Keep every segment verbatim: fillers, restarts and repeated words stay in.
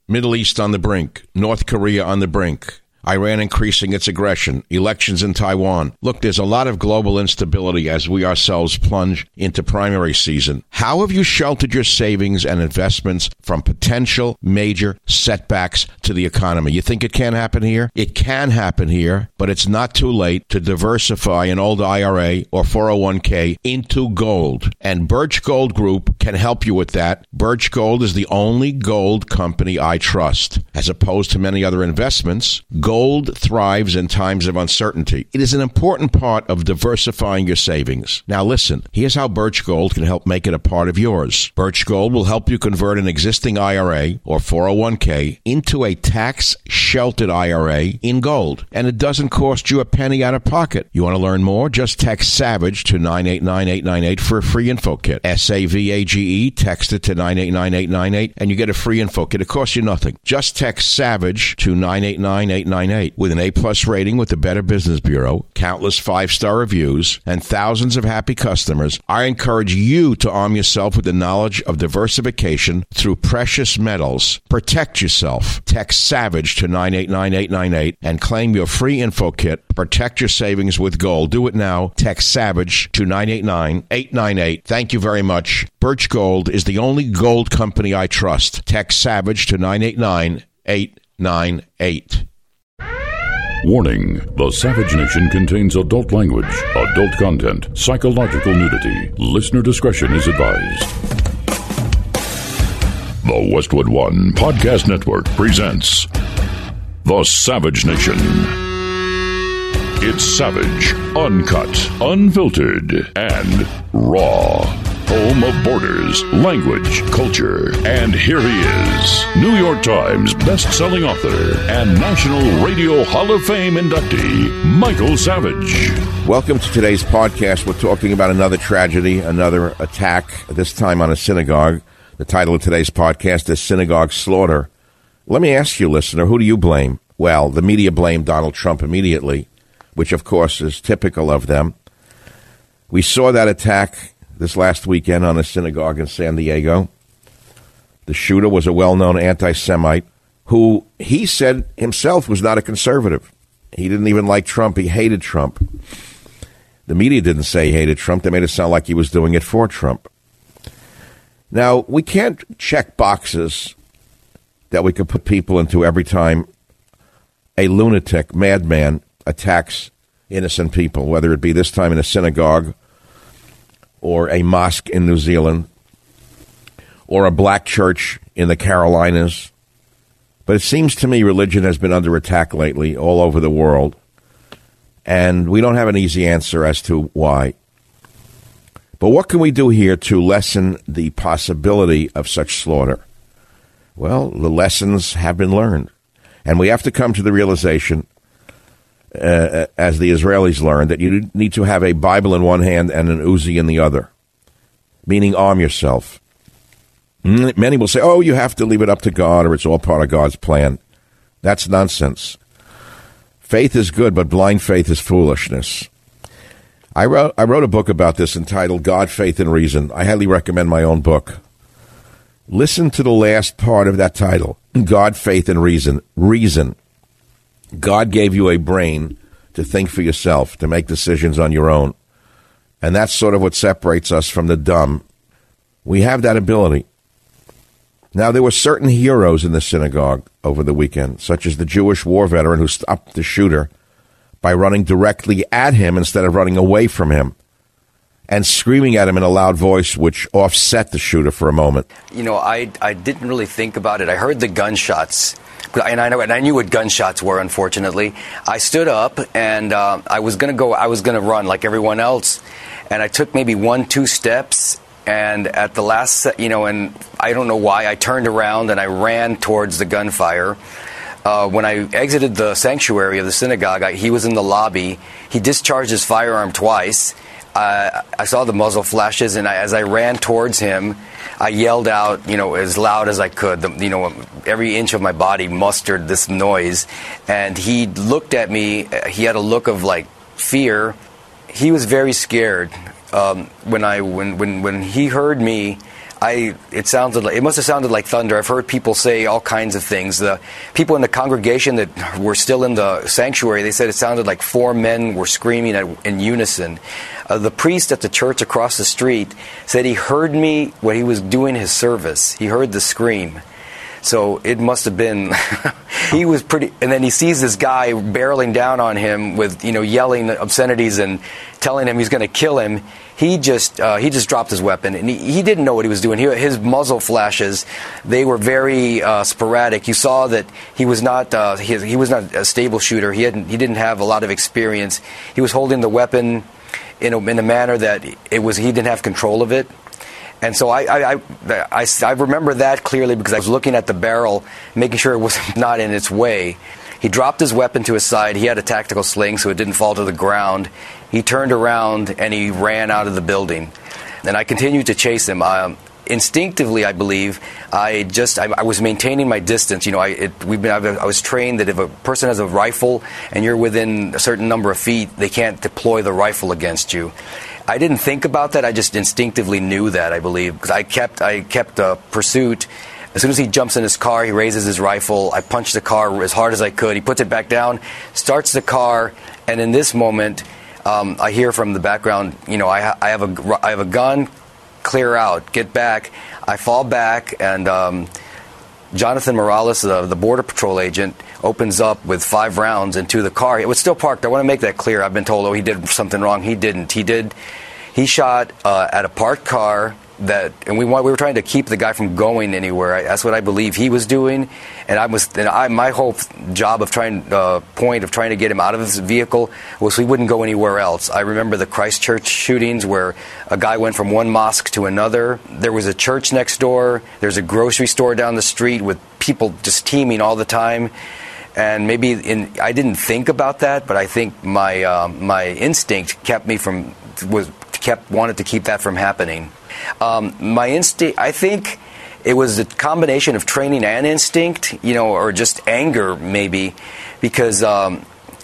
Middle East on the brink. North Korea on the brink. Iran increasing its aggression, elections in Taiwan. Look, there's a lot of global instability as we ourselves plunge into primary season. How have you sheltered your savings and investments from potential major setbacks to the economy? You think it can happen here? It can happen here, but it's not too late to diversify an old I R A or four oh one k into gold. And Birch Gold Group can help you with that. Birch Gold is the only gold company I trust. As opposed to many other investments, gold thrives in times of uncertainty. It is an important part of diversifying your savings. Now listen, here's how Birch Gold can help make it a part of yours. Birch Gold will help you convert an existing I R A or four oh one k into a tax-sheltered I R A in gold. And it doesn't cost you a penny out of pocket. You want to learn more? Just text SAVAGE to nine eight nine eight nine eight for a free info kit. S A V A G E, text it to nine eight nine eight nine eight and you get a free info kit. It costs you nothing. Just text SAVAGE to nine eight nine eight nine eight. With an A-plus rating with the Better Business Bureau, countless five-star reviews, and thousands of happy customers, I encourage you to arm yourself with the knowledge of diversification through precious metals. Protect yourself. Text SAVAGE to nine eight nine eight nine eight and claim your free info kit. Protect your savings with gold. Do it now. Text SAVAGE to nine eight nine eight nine eight. Thank you very much. Birch Gold is the only gold company I trust. Text SAVAGE to nine eight nine eight nine eight. Warning, the Savage Nation contains adult language, adult content, psychological nudity. Listener discretion is advised. The Westwood One Podcast Network presents The Savage Nation. It's savage, uncut, unfiltered, and raw. Home of borders, language, culture. And here he is, New York Times best-selling author and National Radio Hall of Fame inductee, Michael Savage. Welcome to today's podcast. We're talking about another tragedy, another attack, this time on a synagogue. The title of today's podcast is Synagogue Slaughter. Let me ask you, listener, who do you blame? Well, the media blamed Donald Trump immediately, which, of course, is typical of them. We saw that attack this last weekend on a synagogue in San Diego. The shooter was a well-known anti-Semite who he said himself was not a conservative. He didn't even like Trump. He hated Trump. The media didn't say he hated Trump. They made it sound like he was doing it for Trump. Now, we can't check boxes that we could put people into every time a lunatic, madman attacks innocent people, whether it be this time in a synagogue or a mosque in New Zealand, or a black church in the Carolinas. But it seems to me religion has been under attack lately all over the world, and we don't have an easy answer as to why. But what can we do here to lessen the possibility of such slaughter? Well, the lessons have been learned, and we have to come to the realization, Uh, as the Israelis learned, that you need to have a Bible in one hand and an Uzi in the other, meaning arm yourself. Many will say, oh, you have to leave it up to God or it's all part of God's plan. That's nonsense. Faith is good, but blind faith is foolishness. I wrote, I wrote a book about this entitled God, Faith, and Reason. I highly recommend my own book. Listen to the last part of that title, God, Faith, and Reason. Reason. God gave you a brain to think for yourself, to make decisions on your own. And that's sort of what separates us from the dumb. We have that ability. Now, there were certain heroes in the synagogue over the weekend, such as the Jewish war veteran who stopped the shooter by running directly at him instead of running away from him, and screaming at him in a loud voice, which offset the shooter for a moment. You know, I I didn't really think about it. I heard the gunshots, and I know, and I knew what gunshots were. Unfortunately, I stood up and uh, I was gonna go. I was gonna run like everyone else, and I took maybe one, two steps, and at the last, you know, and I don't know why, I turned around and I ran towards the gunfire. Uh, when I exited the sanctuary of the synagogue, I, he was in the lobby. He discharged his firearm twice. Uh, I saw the muzzle flashes, and I, as I ran towards him, I yelled out, you know, as loud as I could. The, you know, every inch of my body mustered this noise. And he looked at me. He had a look of, like, fear. He was very scared. Um, when I when, when when he heard me, I it sounded like, it must have sounded like thunder. I've heard people say all kinds of things. The people in the congregation that were still in the sanctuary, they said it sounded like four men were screaming at, in unison. Uh, the priest at the church across the street said he heard me when he was doing his service. He heard the scream. So it must have been, he was pretty, and then he sees this guy barreling down on him with, you know, yelling obscenities and telling him he's going to kill him. He just uh, he just dropped his weapon, and he, he didn't know what he was doing. He, his muzzle flashes, they were very uh, sporadic. You saw that he was not uh, he, he was not a stable shooter. He hadn't he didn't have a lot of experience. He was holding the weapon in a, in a manner that it was he didn't have control of it. And so I, I, I, I, I remember that clearly because I was looking at the barrel, making sure it was not in its way. He dropped his weapon to his side. He had a tactical sling, so it didn't fall to the ground. He turned around, and he ran out of the building. And I continued to chase him. Um, instinctively, I believe, I just I, I was maintaining my distance. You know, I, it, we've been, I was trained that if a person has a rifle and you're within a certain number of feet, they can't deploy the rifle against you. I didn't think about that. I just instinctively knew that, I believe, because I kept I kept uh, pursuit. As soon as he jumps in his car, he raises his rifle. I punch the car as hard as I could. He puts it back down, starts the car, and in this moment, um, I hear from the background, you know, I, ha- I have a I have a gun. Clear out. Get back. I fall back, and um, Jonathan Morales, the, the Border Patrol agent, opens up with five rounds into the car. It was still parked. I want to make that clear. I've been told, oh, he did something wrong. He didn't. He did. He shot uh, at a parked car that, and we want, we were trying to keep the guy from going anywhere. I, that's what I believe he was doing. And I was, and I, my whole job of trying, uh, point of trying to get him out of his vehicle was so he wouldn't go anywhere else. I remember the Christchurch shootings where a guy went from one mosque to another. There was a church next door. There's a grocery store down the street with people just teeming all the time. And maybe in, I didn't think about that, but I think my uh, my instinct kept me from was kept wanted to keep that from happening. Um, my instinct, I think, it was a combination of training and instinct, you know, or just anger maybe, because um,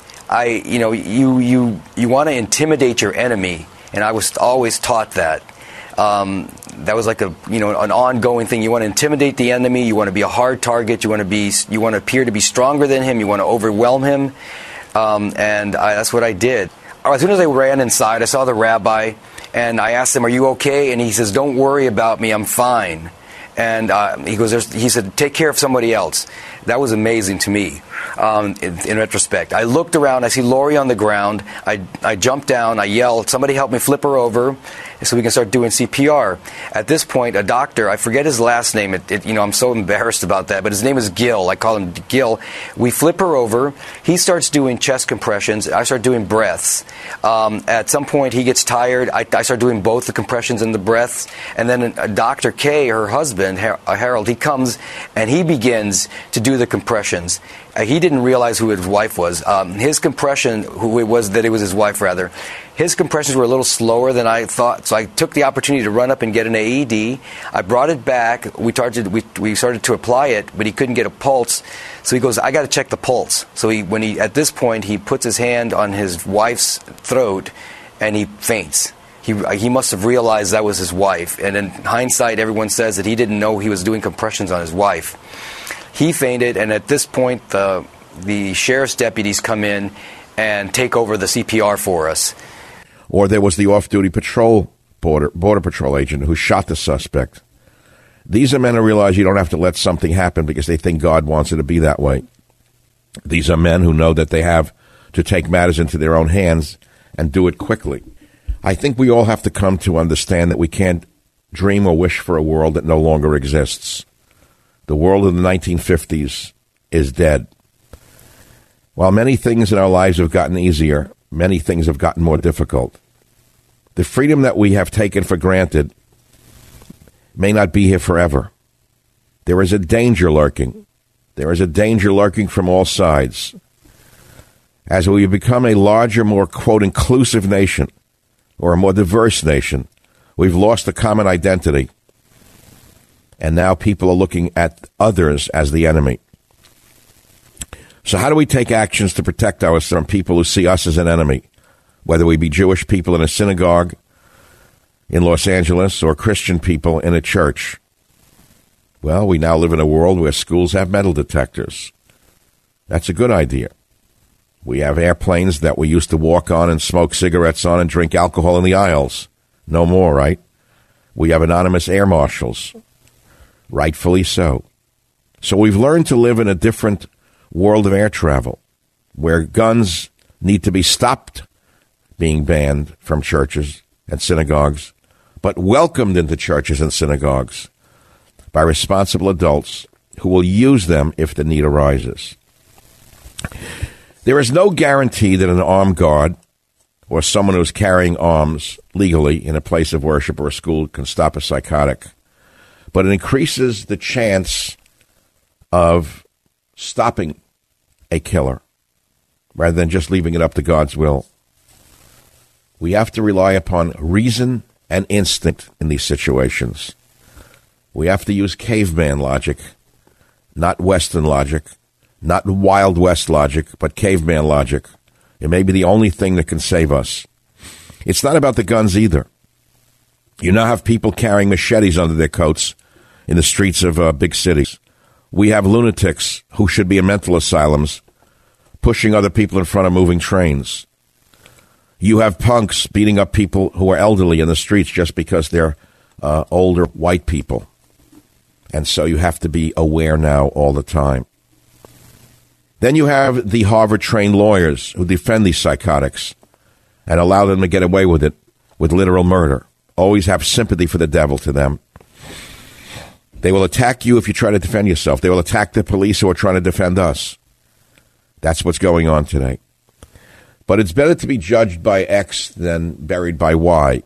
I, you know, you you you want to intimidate your enemy, and I was always taught that. Um, that was like a, you know, an ongoing thing. You want to intimidate the enemy. You want to be a hard target. You want to be, you want to appear to be stronger than him. You want to overwhelm him. Um, and I, that's what I did. As soon as I ran inside, I saw the rabbi, and I asked him, "Are you okay?" And he says, "Don't worry about me. I'm fine." And uh, he goes, There's, he said, "Take care of somebody else." That was amazing to me. Um, in, in retrospect, I looked around. I see Lori on the ground. I I jumped down. I yelled, "Somebody help me flip her over, so we can start doing C P R." At this point, a doctor, I forget his last name. It, it, you know, I'm so embarrassed about that, but his name is Gil. I call him Gil. We flip her over. He starts doing chest compressions. I start doing breaths. Um, at some point, he gets tired. I, I start doing both the compressions and the breaths. And then uh, Doctor K, her husband, Har- Harold, he comes and he begins to do the compressions. Uh, he didn't realize who his wife was. Um, his compression, who it was, that it was his wife rather. His compressions were a little slower than I thought, so I took the opportunity to run up and get an A E D. I brought it back. We started, we, we started to apply it, but he couldn't get a pulse. So he goes, "I got to check the pulse." So he, when he, at this point, he puts his hand on his wife's throat, and he faints. He, he must have realized that was his wife. And in hindsight, everyone says that he didn't know he was doing compressions on his wife. He fainted, and at this point, the the sheriff's deputies come in and take over the C P R for us. Or there was the off-duty patrol border border patrol agent who shot the suspect. These are men who realize you don't have to let something happen because they think God wants it to be that way. These are men who know that they have to take matters into their own hands and do it quickly. I think we all have to come to understand that we can't dream or wish for a world that no longer exists. The world of the nineteen fifties is dead. While many things in our lives have gotten easier, many things have gotten more difficult. The freedom that we have taken for granted may not be here forever. There is a danger lurking. There is a danger lurking from all sides. As we become a larger, more, quote, inclusive nation, or a more diverse nation, we've lost a common identity. And now people are looking at others as the enemy. So how do we take actions to protect ourselves from people who see us as an enemy, whether we be Jewish people in a synagogue, in Los Angeles or Christian people in a church? Well, we now live in a world where schools have metal detectors. That's a good idea. We have airplanes that we used to walk on and smoke cigarettes on and drink alcohol in the aisles. No more, right? We have anonymous air marshals. Rightfully so. So we've learned to live in a different world of air travel, where guns need to be stopped being banned from churches and synagogues, but welcomed into churches and synagogues by responsible adults who will use them if the need arises. There is no guarantee that an armed guard or someone who's carrying arms legally in a place of worship or a school can stop a psychotic, but it increases the chance of stopping a killer rather than just leaving it up to God's will. We have to rely upon reason and instinct in these situations. We have to use caveman logic, not Western logic, not Wild West logic, but caveman logic. It may be the only thing that can save us. It's not about the guns either. You now have people carrying machetes under their coats in the streets of uh, big cities. We have lunatics who should be in mental asylums pushing other people in front of moving trains. You have punks beating up people who are elderly in the streets just because they're uh, older white people. And so you have to be aware now all the time. Then you have the Harvard-trained lawyers who defend these psychotics and allow them to get away with it, with literal murder. Always have sympathy for the devil to them. They will attack you if you try to defend yourself. They will attack the police who are trying to defend us. That's what's going on today. But it's better to be judged by X than buried by Y.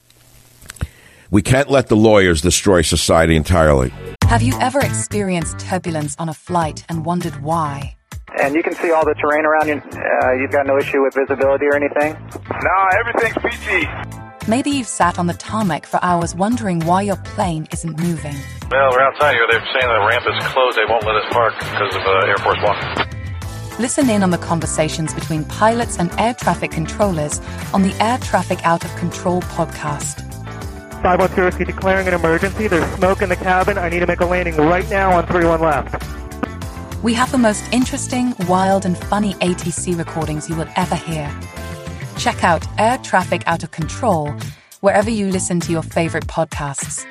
We can't let the lawyers destroy society entirely. Have you ever experienced turbulence on a flight and wondered why? And you can see all the terrain around you. Uh, you've got no issue with visibility or anything? No, everything's peachy. Maybe you've sat on the tarmac for hours wondering why your plane isn't moving. Well, we're outside here. They're saying the ramp is closed. They won't let us park because of uh, Air Force One. Listen in on the conversations between pilots and air traffic controllers on the Air Traffic Out of Control podcast. five one zero, declaring an emergency. There's smoke in the cabin. I need to make a landing right now on three one left. We have the most interesting, wild, and funny A T C recordings you will ever hear. Check out Air Traffic Out of Control wherever you listen to your favorite podcasts.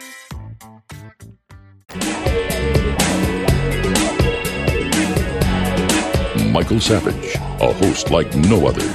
Michael Savage, a host like no other.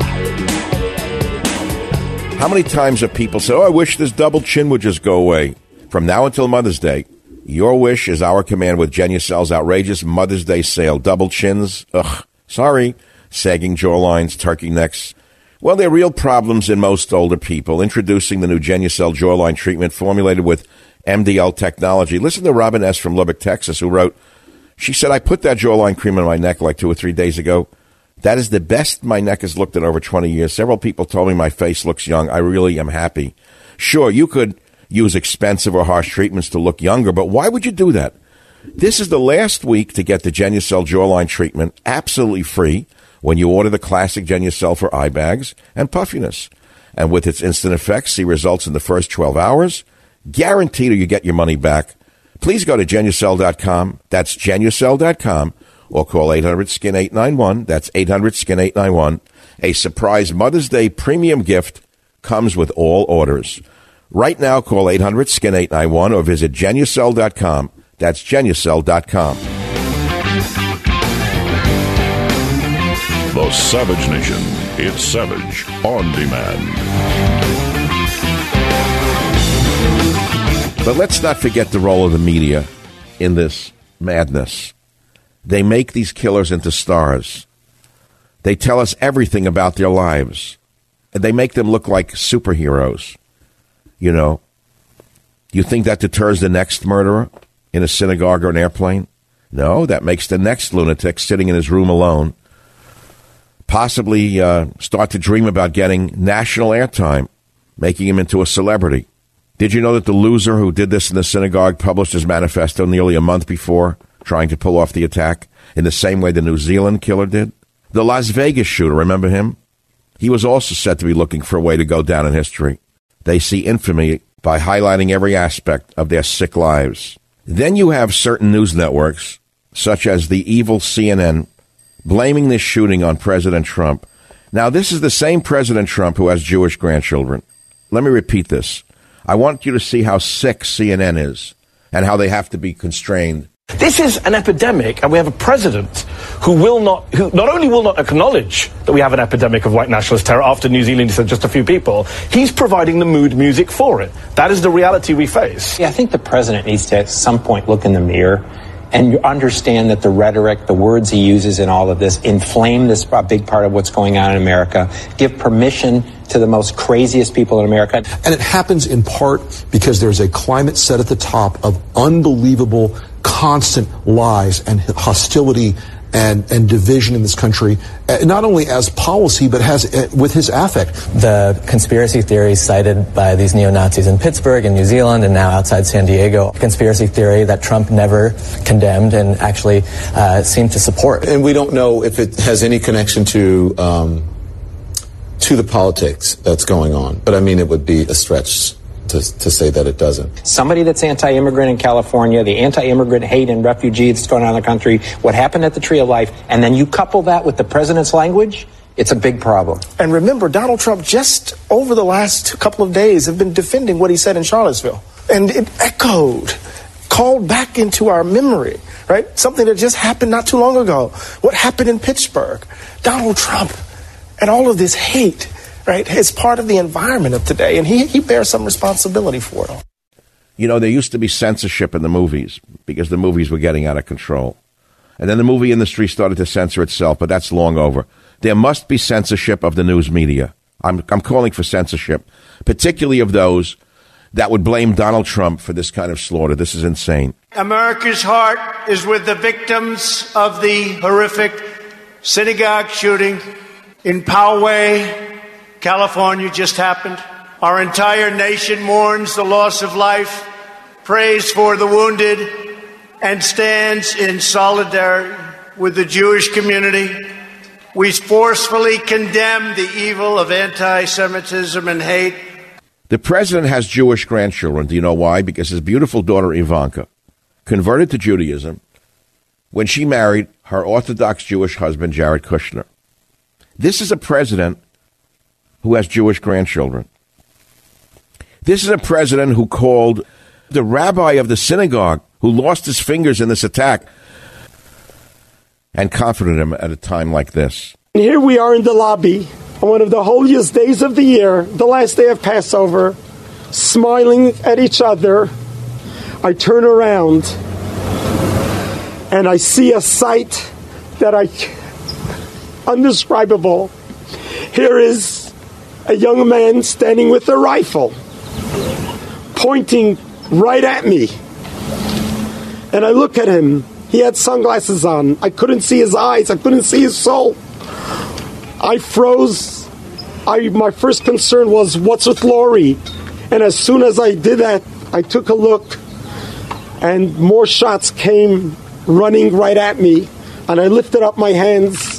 How many times have people said, oh, I wish this double chin would just go away? From now until Mother's Day, your wish is our command with Genucel's outrageous Mother's Day sale. Double chins, ugh, sorry, sagging jawlines, turkey necks. Well, they're real problems in most older people. Introducing the new Genucel jawline treatment formulated with M D L technology. Listen to Robin S. from Lubbock, Texas, who wrote, she said, I put that jawline cream on my neck like two or three days ago. That is the best my neck has looked in over twenty years. Several people told me my face looks young. I really am happy. Sure, you could use expensive or harsh treatments to look younger, but why would you do that? This is the last week to get the Genucel jawline treatment absolutely free when you order the classic Genucel for eye bags and puffiness. And with its instant effects, see results in the first twelve hours. Guaranteed or you get your money back. Please go to Genucel dot com. That's Genucel dot com. Or call eight hundred skin eight nine one. That's eight hundred skin eight nine one. A surprise Mother's Day premium gift comes with all orders. Right now, call eight hundred skin eight nine one or visit Genucel dot com. That's Genucel dot com. The Savage Nation. It's Savage on demand. But let's not forget the role of the media in this madness. They make these killers into stars. They tell us everything about their lives. And they make them look like superheroes. You know, you think that deters the next murderer in a synagogue or an airplane? No, that makes the next lunatic sitting in his room alone possibly uh, start to dream about getting national airtime, making him into a celebrity. Did you know that the loser who did this in the synagogue published his manifesto nearly a month before, trying to pull off the attack in the same way the New Zealand killer did? The Las Vegas shooter, remember him? He was also said to be looking for a way to go down in history. They see infamy by highlighting every aspect of their sick lives. Then you have certain news networks, such as the evil C N N, blaming this shooting on President Trump. Now, this is the same President Trump who has Jewish grandchildren. Let me repeat this. I want you to see how sick C N N is and how they have to be constrained. This is an epidemic, and we have a president who will not, who not only will not acknowledge that we have an epidemic of white nationalist terror after New Zealand said just a few people, he's providing the mood music for it. That is the reality we face. Yeah, I think the president needs to at some point look in the mirror and understand that the rhetoric, the words he uses in all of this inflame this a big part of what's going on in America, give permission to the most craziest people in America. And it happens in part because there's a climate set at the top of unbelievable, constant lies and hostility and, and division in this country, not only as policy, but has uh, with his affect. The conspiracy theories cited by these neo-Nazis in Pittsburgh and New Zealand and now outside San Diego, conspiracy theory that Trump never condemned and actually uh, seemed to support. And we don't know if it has any connection to um, to the politics that's going on. But I mean, it would be a stretch to, to say that it doesn't. Somebody that's anti-immigrant in California, the anti-immigrant hate and refugee that's going on in the country, what happened at the Tree of Life, and then you couple that with the president's language, it's a big problem. And remember, Donald Trump just over the last couple of days have been defending what he said in Charlottesville. And it echoed, called back into our memory, right? Something that just happened not too long ago. What happened in Pittsburgh? Donald Trump and all of this hate, right, is part of the environment of today, and he, he bears some responsibility for it. You know, there used to be censorship in the movies because the movies were getting out of control. And then the movie industry started to censor itself, but that's long over. There must be censorship of the news media. I'm, I'm calling for censorship, particularly of those that would blame Donald Trump for this kind of slaughter. This is insane. America's heart is with the victims of the horrific synagogue shooting in Poway, California just happened. Our entire nation mourns the loss of life, prays for the wounded, and stands in solidarity with the Jewish community. We forcefully condemn the evil of anti-Semitism and hate. The president has Jewish grandchildren. Do you know why? Because his beautiful daughter Ivanka converted to Judaism when she married her Orthodox Jewish husband, Jared Kushner. This is a president who has Jewish grandchildren. This is a president who called the rabbi of the synagogue who lost his fingers in this attack and comforted him at a time like this. And here we are in the lobby on one of the holiest days of the year, the last day of Passover, smiling at each other. I turn around and I see a sight that I undescribable. Here is a young man standing with a rifle, pointing right at me. And I look at him. He had sunglasses on. I couldn't see his eyes. I couldn't see his soul. I froze. I, my first concern was, what's with Lori? And as soon as I did that, I took a look, and more shots came running right at me. And I lifted up my hands.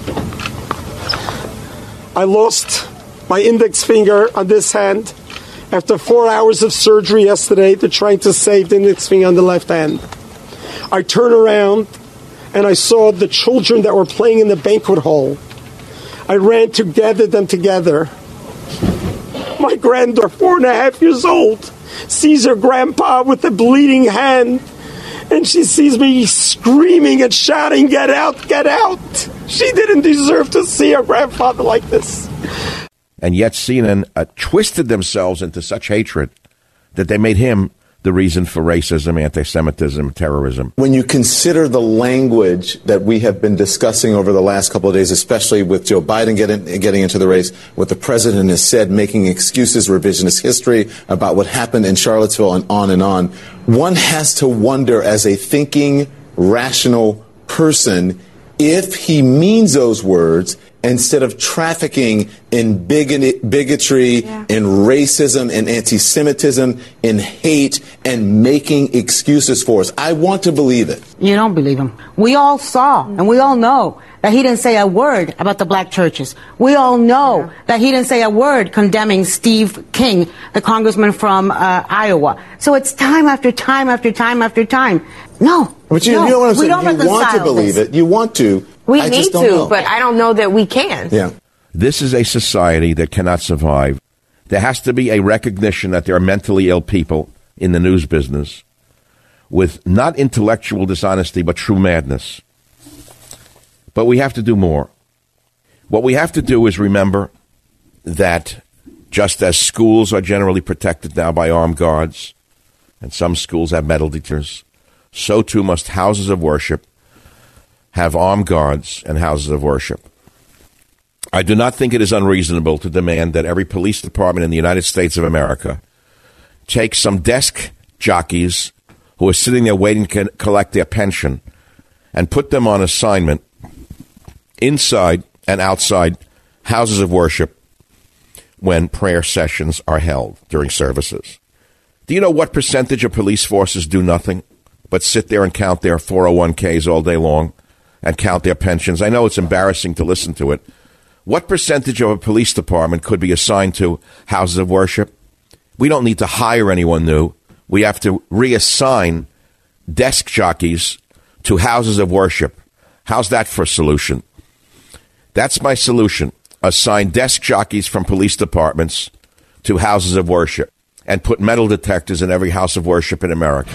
I lost my index finger on this hand after four hours of surgery yesterday to trying to save the index finger on the left hand. I turned around and I saw the children that were playing in the banquet hall. I ran to gather them together. My granddaughter, four and a half years old, sees her grandpa with a bleeding hand, and she sees me screaming and shouting, "Get out, get out!" She didn't deserve to see her grandfather like this. And yet C N N uh, twisted themselves into such hatred that they made him the reason for racism, anti-Semitism, terrorism. When you consider the language that we have been discussing over the last couple of days, especially with Joe Biden getting, getting into the race, what the president has said, making excuses, revisionist history about what happened in Charlottesville and on and on, one has to wonder as a thinking, rational person if he means those words instead of trafficking in bigot- bigotry, Yeah. in racism, in anti-Semitism, in hate, and making excuses for us. I want to believe it. You don't believe him. We all saw and we all know that he didn't say a word about the black churches. We all know yeah. that he didn't say a word condemning Steve King, the congressman from uh, Iowa. So it's time after time after time after time. No. But you, no, you know what I'm we saying? don't You want to believe this. it. You want to. We I need just don't to, know. but I don't know that we can. Yeah. This is a society that cannot survive. There has to be a recognition that there are mentally ill people in the news business with not intellectual dishonesty, but true madness. But we have to do more. What we have to do is remember that just as schools are generally protected now by armed guards, and some schools have metal detectors, so too must houses of worship have armed guards and houses of worship. I do not think it is unreasonable to demand that every police department in the United States of America take some desk jockeys who are sitting there waiting to collect their pension and put them on assignment inside and outside houses of worship when prayer sessions are held during services. Do you know what percentage of police forces do nothing but sit there and count their four oh one k's all day long and count their pensions? I know it's embarrassing to listen to it. What percentage of a police department could be assigned to houses of worship? We don't need to hire anyone new. We have to reassign desk jockeys to houses of worship. How's that for a solution? That's my solution. Assign desk jockeys from police departments to houses of worship and put metal detectors in every house of worship in America.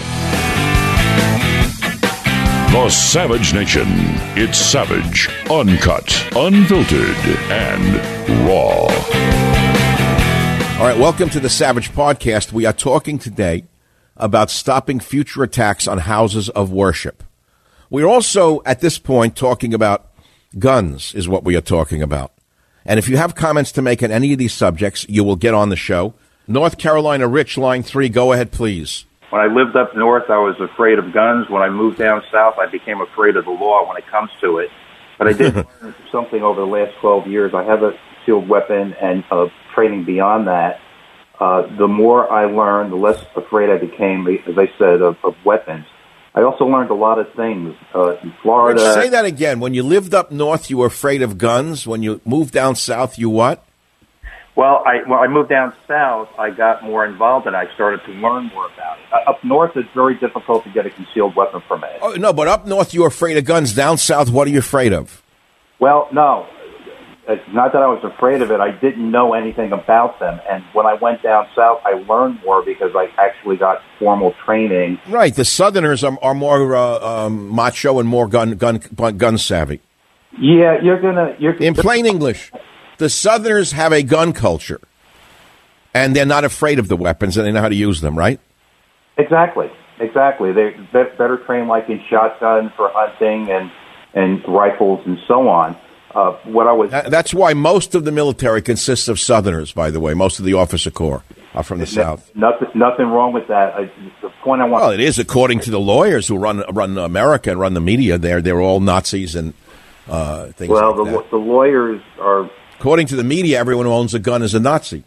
The Savage Nation. It's savage, uncut, unfiltered, and raw. All right, welcome to the Savage Podcast. We are talking today about stopping future attacks on houses of worship. We're also, at this point, talking about guns is what we are talking about. And if you have comments to make on any of these subjects, you will get on the show. North Carolina, Rich, line three. Go ahead, please. When I lived up north, I was afraid of guns. When I moved down south, I became afraid of the law when it comes to it. But I did learn something over the last twelve years. I have a concealed weapon and uh, training beyond that. Uh, the more I learned, the less afraid I became, as I said, of, of weapons. I also learned a lot of things uh, in Florida. Rich, say that again. When you lived up north, you were afraid of guns. When you moved down south, you what? Well, I when I moved down south, I got more involved and I started to learn more about it. Uh, up north, it's very difficult to get a concealed weapon permit. Oh, no, but up north, you were afraid of guns. Down south, what are you afraid of? Well, no. It's not that I was afraid of it. I didn't know anything about them. And when I went down south, I learned more because I actually got formal training. Right. The Southerners are, are more uh, um, macho and more gun gun gun savvy. Yeah, you're gonna. You're in plain English, the Southerners have a gun culture, and they're not afraid of the weapons, and they know how to use them. Right. Exactly. Exactly. They're better trained, like in shotguns for hunting and and rifles and so on. Uh, what I was That's why most of the military consists of Southerners, by the way. Most of the officer corps are from the n- South. Nothing, nothing wrong with that. I, the point I want. Well, it is according to the lawyers who run run America and run the media. They're they're all Nazis and uh, things. Well, like the that. the lawyers are. According to the media, everyone who owns a gun is a Nazi.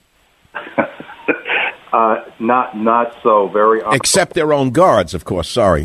uh, not not so very. Except their own guards, of course. Sorry.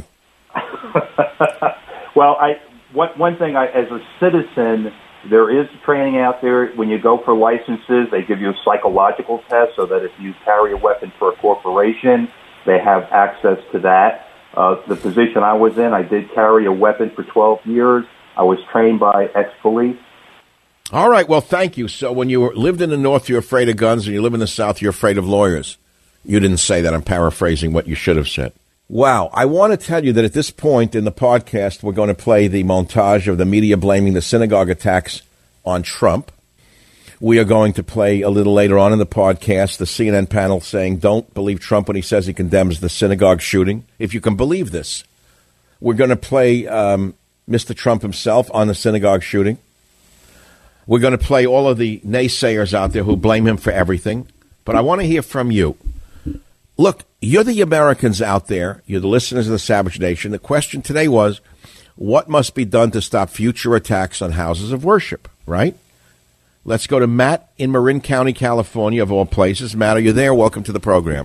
Well, I one one thing I, as a citizen. There is training out there. When you go for licenses, they give you a psychological test so that if you carry a weapon for a corporation, they have access to that. Uh, the position I was in, I did carry a weapon for twelve years. I was trained by ex-police. All right. Well, thank you. So when you lived in the North, you're afraid of guns, and you live in the South, you're afraid of lawyers. You didn't say that. I'm paraphrasing what you should have said. Wow. I want to tell you that at this point in the podcast, we're going to play the montage of the media blaming the synagogue attacks on Trump. We are going to play a little later on in the podcast the C N N panel saying, don't believe Trump when he says he condemns the synagogue shooting. If you can believe this. We're going to play um, Mister Trump himself on the synagogue shooting. We're going to play all of the naysayers out there who blame him for everything. But I want to hear from you. Look, you're the Americans out there. You're the listeners of the Savage Nation. The question today was, what must be done to stop future attacks on houses of worship, right? Let's go to Matt in Marin County, California, of all places. Matt, are you there? Welcome to the program.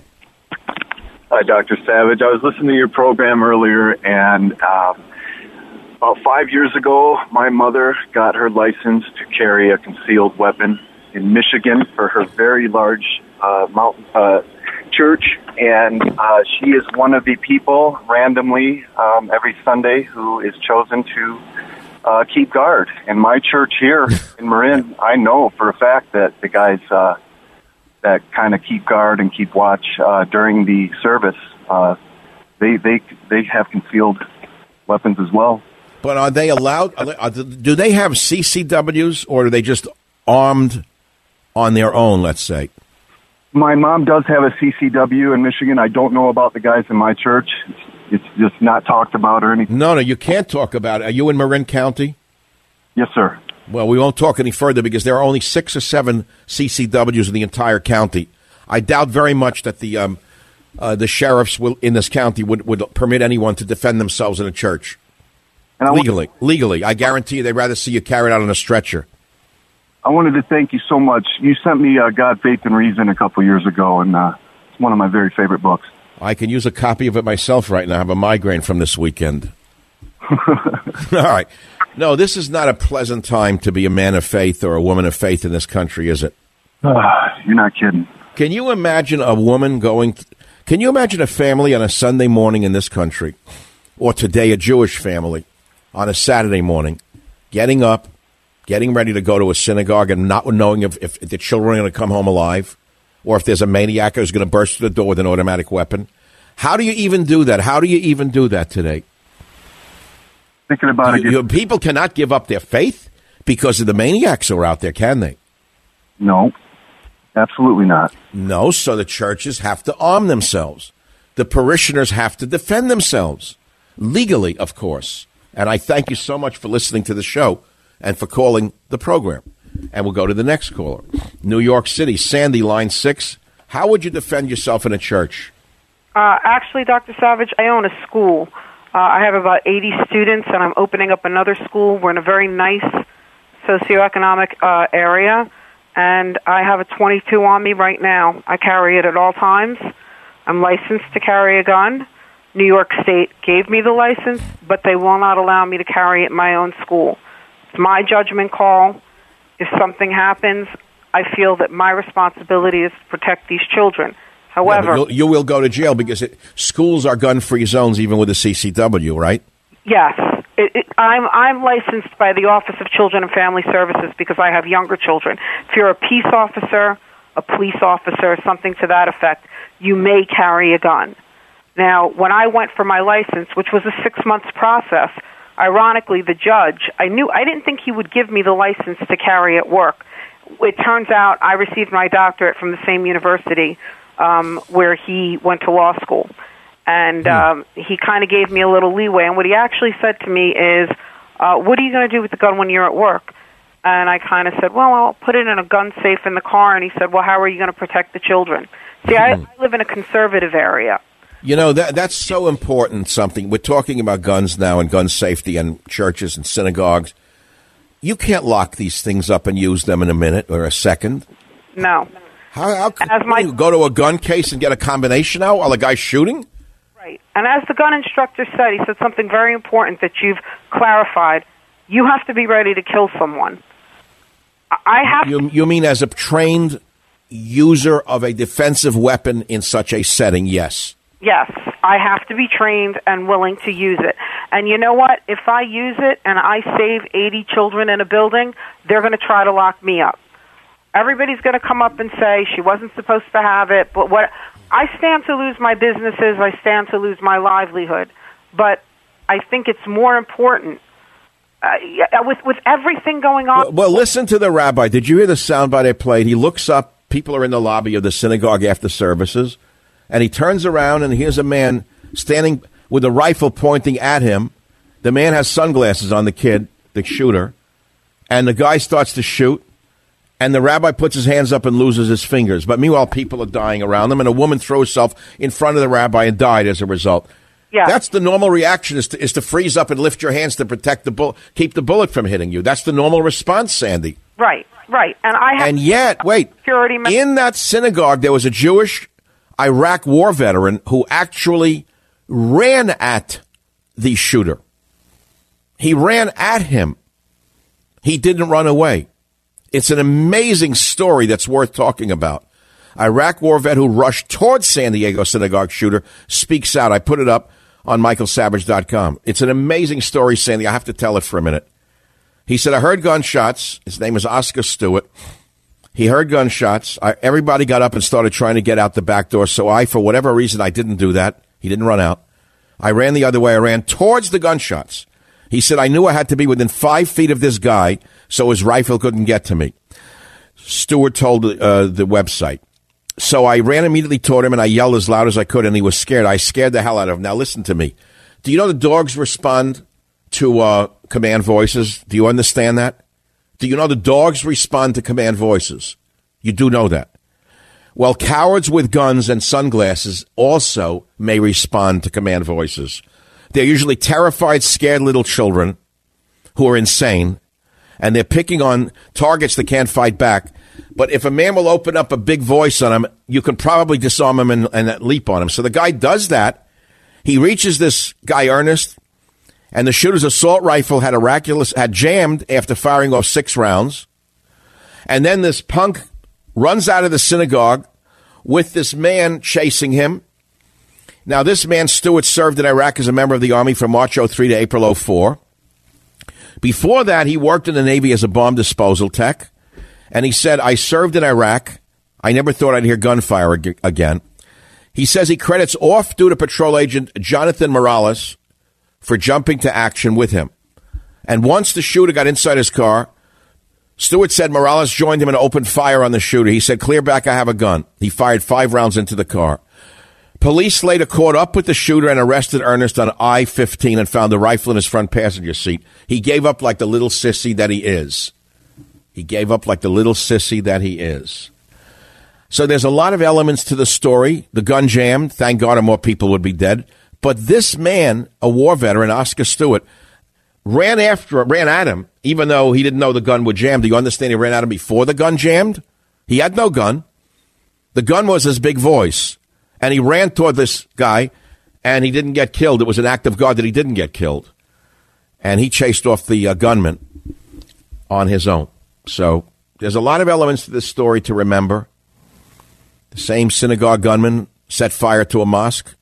Hi, Doctor Savage. I was listening to your program earlier, and um, about five years ago, my mother got her license to carry a concealed weapon in Michigan for her very large uh, mountain uh, church, and uh, she is one of the people randomly um, every Sunday who is chosen to uh, keep guard. And my church here in Marin, I know for a fact that the guys uh, that kind of keep guard and keep watch uh, during the service, uh, they they they have concealed weapons as well. But are they allowed? Are they, do they have C C Ws, or are they just armed on their own? Let's say. My mom does have a C C W in Michigan. I don't know about the guys in my church. It's just not talked about or anything. No, no, you can't talk about it. Are you in Marin County? Yes, sir. Well, we won't talk any further because there are only six or seven C C Ws in the entire county. I doubt very much that the um, uh, the sheriffs will, in this county would, would permit anyone to defend themselves in a church. And legally, want- legally. I guarantee you they'd rather see you carried out on a stretcher. I wanted to thank you so much. You sent me uh, God, Faith, and Reason a couple years ago, and uh, it's one of my very favorite books. I can use a copy of it myself right now. I have a migraine from this weekend. All right. No, this is not a pleasant time to be a man of faith or a woman of faith in this country, is it? Uh, you're not kidding. Can you imagine a woman going... Th- can you imagine a family on a Sunday morning in this country, or today a Jewish family on a Saturday morning, getting up, getting ready to go to a synagogue and not knowing if, if the children are going to come home alive, or if there's a maniac who's going to burst through the door with an automatic weapon? How do you even do that? How do you even do that today? Thinking about you, it. You, people cannot give up their faith because of the maniacs who are out there, can they? No, absolutely not. No, so the churches have to arm themselves. The parishioners have to defend themselves. Legally, of course. And I thank you so much for listening to the show and for calling the program. And we'll go to the next caller. New York City, Sandy, line six. How would you defend yourself in a church? Uh, actually, Doctor Savage, I own a school. Uh, I have about eighty students, and I'm opening up another school. We're in a very nice socioeconomic uh, area, and I have a twenty-two on me right now. I carry it at all times. I'm licensed to carry a gun. New York State gave me the license, but they will not allow me to carry it in my own school. It's my judgment call. If something happens, I feel that my responsibility is to protect these children. However, yeah, you will go to jail because it, schools are gun-free zones, even with a C C W, right? Yes, it, it, I'm I'm licensed by the Office of Children and Family Services because I have younger children. If you're a peace officer, a police officer, something to that effect, you may carry a gun. Now, when I went for my license, which was a six-month process, ironically, the judge, I knew I didn't think he would give me the license to carry at work. It turns out I received my doctorate from the same university um, where he went to law school. And um, he kind of gave me a little leeway. And what he actually said to me is, uh, what are you going to do with the gun when you're at work? And I kind of said, well, I'll put it in a gun safe in the car. And he said, well, how are you going to protect the children? See, I, I live in a conservative area. You know, that that's so important, something. We're talking about guns now and gun safety and churches and synagogues. You can't lock these things up and use them in a minute or a second. No. How, how can my, you go to a gun case and get a combination out while a guy's shooting? Right. And as the gun instructor said, he said something very important that you've clarified. You have to be ready to kill someone. I have you, you mean as a trained user of a defensive weapon in such a setting, yes. Yes, I have to be trained and willing to use it. And you know what? If I use it and I save eighty children in a building, they're going to try to lock me up. Everybody's going to come up and say she wasn't supposed to have it. But what I stand to lose my businesses, I stand to lose my livelihood. But I think it's more important uh, with with everything going on. Well, well, listen to the rabbi. Did you hear the soundbite I played? He looks up. People are in the lobby of the synagogue after services. And he turns around, and here's a man standing with a rifle pointing at him. The man has sunglasses on, the kid, the shooter. And the guy starts to shoot. And the rabbi puts his hands up and loses his fingers. But meanwhile, people are dying around them. And a woman throws herself in front of the rabbi and died as a result. Yeah. That's the normal reaction, is to, is to freeze up and lift your hands to protect the bullet, keep the bullet from hitting you. That's the normal response, Sandy. Right, right. And I have And yet, wait, security in that synagogue, there was a Jewish Iraq war veteran who actually ran at the shooter. He ran at him. He didn't run away. It's an amazing story that's worth talking about. Iraq war vet who rushed towards San Diego synagogue shooter speaks out. I put it up on michael savage dot com. It's an amazing story, Sandy. I have to tell it for a minute. He said, I heard gunshots. His name is Oscar Stewart. He heard gunshots. I, everybody got up and started trying to get out the back door. So I, for whatever reason, I didn't do that. He didn't run out. I ran the other way. I ran towards the gunshots. He said, I knew I had to be within five feet of this guy so his rifle couldn't get to me. Stewart told uh, the website. So I ran immediately toward him, and I yelled as loud as I could, and he was scared. I scared the hell out of him. Now, listen to me. Do you know the dogs respond to uh, command voices? Do you understand that? Do you know the dogs respond to command voices? You do know that. Well, cowards with guns and sunglasses also may respond to command voices. They're usually terrified, scared little children who are insane, and they're picking on targets that can't fight back. But if a man will open up a big voice on him, you can probably disarm him and, and leap on him. So the guy does that. He reaches this guy, Ernest, and the shooter's assault rifle had miraculous had jammed after firing off six rounds. And then this punk runs out of the synagogue with this man chasing him. Now, this man, Stewart, served in Iraq as a member of the Army from March oh three to April oh four. Before that, he worked in the Navy as a bomb disposal tech. And he said, I served in Iraq. I never thought I'd hear gunfire ag- again. He says he credits off-duty patrol agent Jonathan Morales for jumping to action with him. And once the shooter got inside his car, Stewart said Morales joined him and opened fire on the shooter. He said, clear back, I have a gun. He fired five rounds into the car. Police later caught up with the shooter and arrested Ernest on I fifteen and found the rifle in his front passenger seat. He gave up like the little sissy that he is. He gave up like the little sissy that he is. So there's a lot of elements to the story. The gun jammed. Thank God, or more people would be dead. But this man, a war veteran, Oscar Stewart, ran after, ran at him, even though he didn't know the gun would jam. Do you understand? He ran at him before the gun jammed. He had no gun. The gun was his big voice. And he ran toward this guy, and he didn't get killed. It was an act of God that he didn't get killed. And he chased off the uh, gunman on his own. So there's a lot of elements to this story to remember. The same synagogue gunman set fire to a mosque.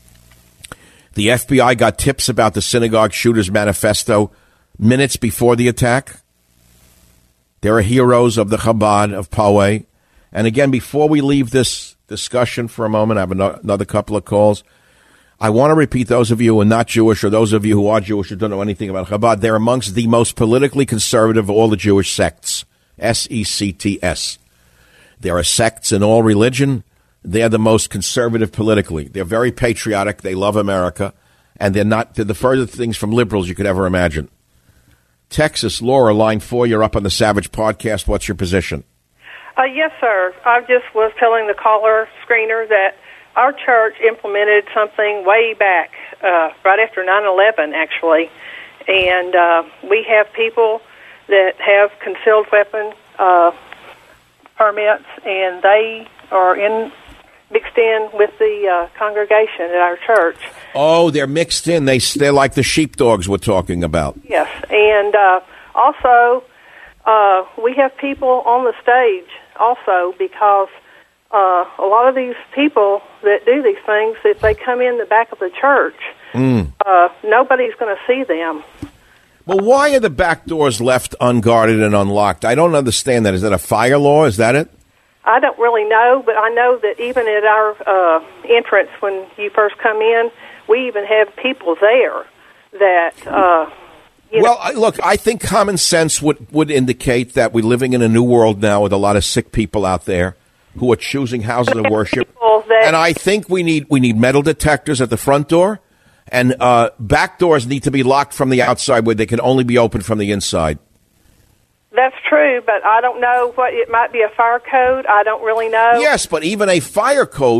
The F B I got tips about the synagogue shooter's manifesto minutes before the attack. There are heroes of the Chabad of Poway. And again, before we leave this discussion for a moment, I have another couple of calls. I want to repeat, those of you who are not Jewish or those of you who are Jewish who don't know anything about Chabad, they're amongst the most politically conservative of all the Jewish sects, S E C T S. There are sects in all religion. They're the most conservative politically. They're very patriotic. They love America. And they're not, they're the furthest things from liberals you could ever imagine. Texas, Laura, line four, you're up on the Savage Podcast. What's your position? Uh, yes, sir. I just was telling the caller screener that our church implemented something way back, uh, right after nine eleven, actually. And uh, we have people that have concealed weapon uh, permits, and they are in mixed in with the uh, congregation at our church. Oh, they're mixed in. They, they're like the sheepdogs we're talking about. Yes. And uh, also, uh, we have people on the stage also because uh, a lot of these people that do these things, if they come in the back of the church, mm. uh, nobody's going to see them. Well, why are the back doors left unguarded and unlocked? I don't understand that. Is that a fire law? Is that it? I don't really know, but I know that even at our uh, entrance when you first come in, we even have people there that... Uh, You well, I, look, I think common sense would, would indicate that we're living in a new world now with a lot of sick people out there who are choosing houses of worship. That, and I think we need we need metal detectors at the front door, and uh, back doors need to be locked from the outside where they can only be opened from the inside. That's true, but I don't know what it might be a fire code. I don't really know. Yes, but even a fire code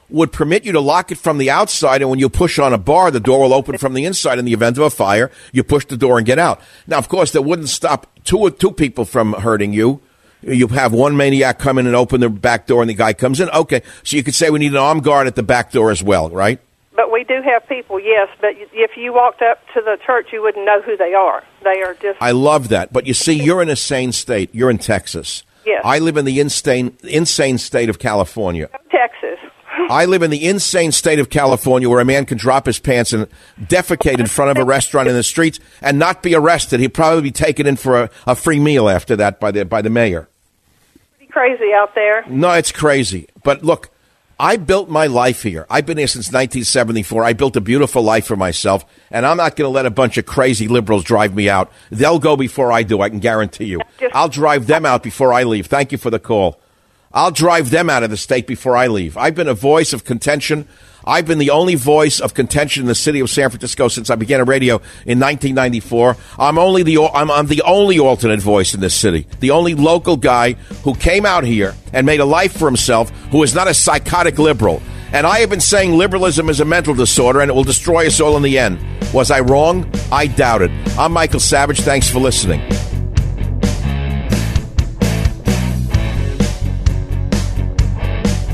would permit you to lock it from the outside, and when you push on a bar, the door will open from the inside. In the event of a fire, you push the door and get out. Now, of course, that wouldn't stop two or two people from hurting you. You have one maniac come in and open the back door, and the guy comes in. Okay, so you could say we need an armed guard at the back door as well, right? But we do have people, yes. But if you walked up to the church, you wouldn't know who they are. They are just... I love that. But you see, you're in a sane state. You're in Texas. Yes. I live in the insane, insane state of California. Texas. I live in the insane state of California where a man can drop his pants and defecate in front of a restaurant in the streets and not be arrested. He'd probably be taken in for a, a free meal after that by the by the mayor. Pretty crazy out there. No, it's crazy. But look, I built my life here. I've been here since nineteen seventy-four. I built a beautiful life for myself, and I'm not going to let a bunch of crazy liberals drive me out. They'll go before I do, I can guarantee you. I'll drive them out before I leave. Thank you for the call. I'll drive them out of the state before I leave. I've been a voice of contention. I've been the only voice of contention in the city of San Francisco since I began a radio in nineteen ninety-four. I'm only the I'm, I'm the only alternate voice in this city, the only local guy who came out here and made a life for himself, who is not a psychotic liberal. And I have been saying liberalism is a mental disorder and it will destroy us all in the end. Was I wrong? I doubt it. I'm Michael Savage. Thanks for listening.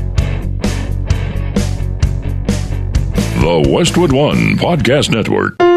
The Westwood One Podcast Network.